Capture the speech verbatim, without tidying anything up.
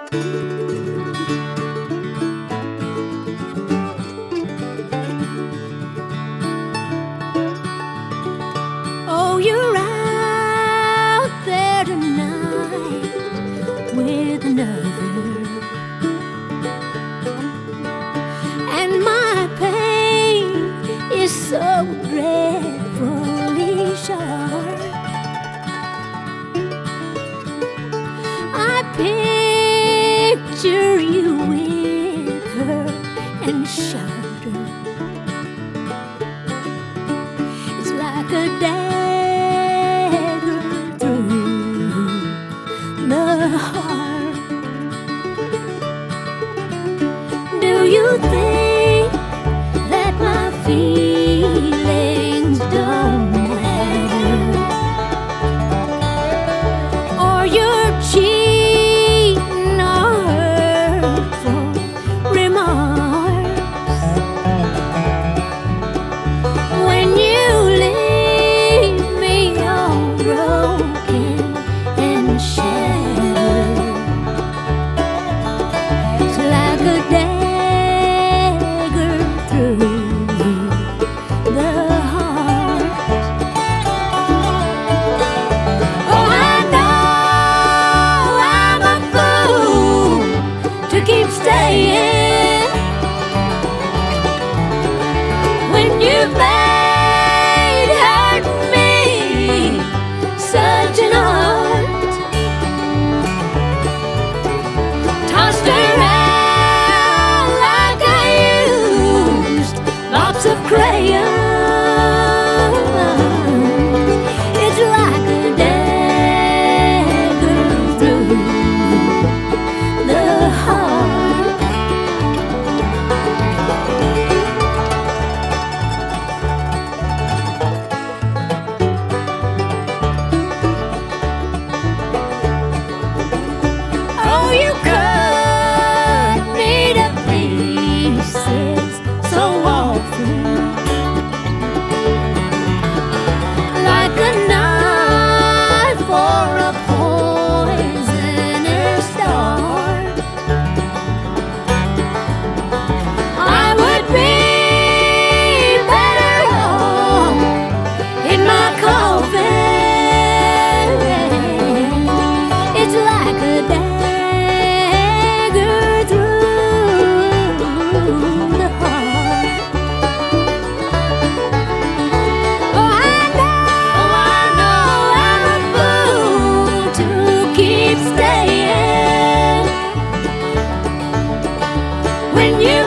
Oh, you're out there tonight with another, and my pain is so dreadfully sharp. I picture you with her and shudder. It's like a dagger through the heart. Do you think that my feelings don't matter, or you're cheating or hurtful remarks? When you leave me all broken and shattered, it's like a dagger through the heart. Oh, I know I'm a fool to keep staying when you've made hurt me such an art. Tossed around like I used lots of crayons. It's like a dagger through the heart. Oh, you cut me to pieces so often, like a knife or a poisonous dart. I would be better off in my coffin. It's like a dagger through the heart. Oh, I know, oh, I know I'm a fool to keep staying when you